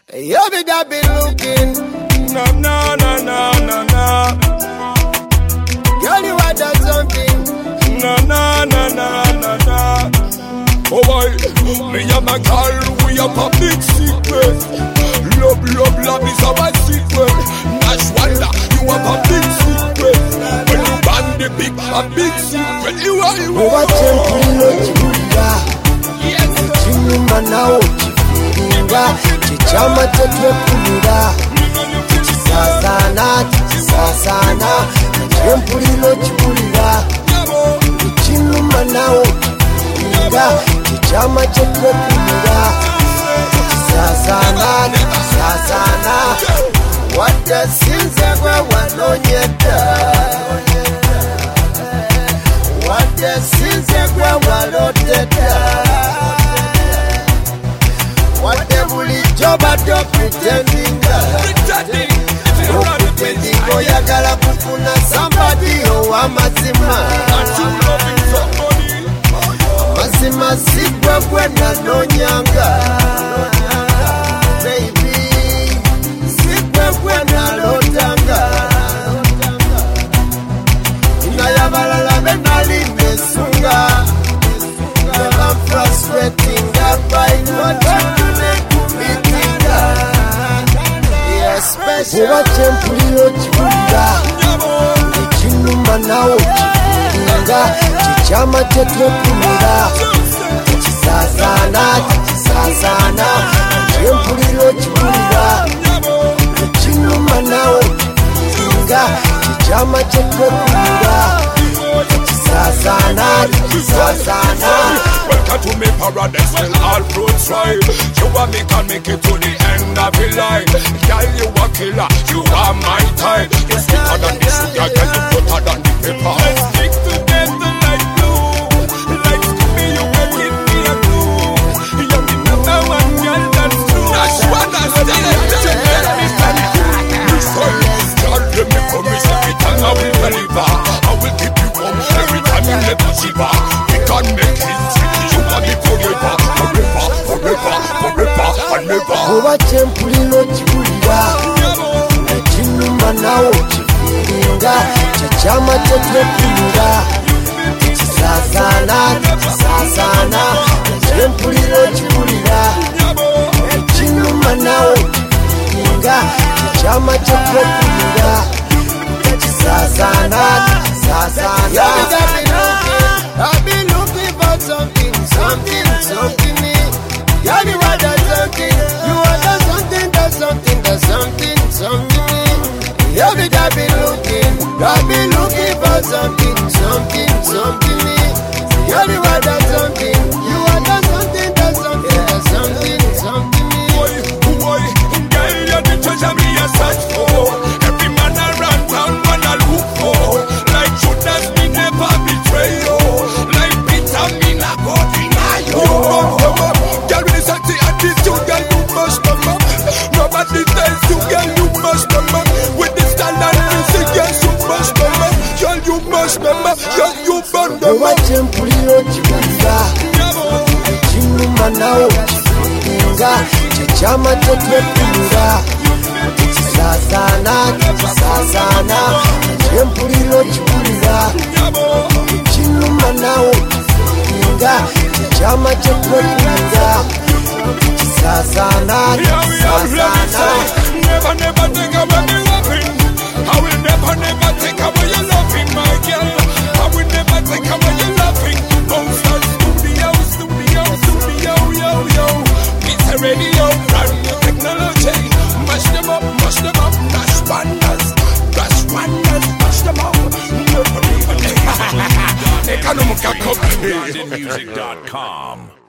You be that be looking. No, no, no, no, no, no. Girl, you are that something. No, no, no, no, no, no. Oh boy, me and my girl, we have a big secret. Love, love, love is our secret. Nash Wonder, you have a big secret. When you band the big, a big secret. You are, you are. Chimula, chimuma nao chifiringa, chichama tetwepulira, chisasana, chisasana, chempulilo chipulira, chimuma nao chifiringa, chichama tetwepulira, chisasana, chisasana. Wadasinze gwe wanonyeda, wadasinze gwe waloteda, wade bulijjo badde pretendinga, okutendinga oyagala kufuna somebody ow'amazima. Amazima si gwe gwe nanoonyanga, baby, si gwe gwe nalotanga. Inayabalala benali nesunga, never frustrating, by what you do meetinga. Oba chempuliro chipulira, echinuma nawo chifiringa, chichama tetwepulira, chisasana, chisasana, chempuliro chipulira, echinuma nawo chifiringa, chichama tetwepulira, chisasana, chisasana. Welcome to me paradise, well all fruits right. You and me can make it to the end of the line. Girl, you a killer, you are my type. You sweeter than the sugar, girl, you better than the pepper. Let's stick together like glue. Like Scooby, you can give me a clue. You're the number one girl, that's true. That's what I said. Girl, let me promise every time I will deliver. I will keep you warm every time you never shiver. We can make it. Oba chempuliro chipulira, echinuma nawo chifiringa, chichama tetwepulira, chisasana, chisasana, chempuliro chipulira, echinuma nawo chifiringa, chichama tetwepulira, chisasana, chisasana. I've been looking for something, something, something. You're the one that's something. You are the something, that's something, that's something, something. You're the I've been looking for something, something, something. You're the one that's something. You are the something, that's something, that's something, something. Boy, girl, you're the treasure me a search for. Every man around town wanna look for. Like Judas, me never betray you. Like Peter, me not go deny you. Girl, with the sexy attitude, girl, you must come up. Nobody tells you, girl, you must come up. With the style and music, girl, you must come up. Girl, you must come up. Girl, you burn them up. Oba chempuliro chipulira, echinuma nawo chifiringa, chichama tetwepulira, chisasana, chisasana, chempuliro chipulira, echinuma nawo chifiringa, chichama tetwepulira, chisasana, chisasana. Never, never take away me loving. I will never, never take away your loving, my girl. I will never take away your loving. Monster studio, studio, studio, yo, yo. It's a radio, brand new technology. Mash them up, dash wonders, mash them up. Nobody, BrandonMusic.com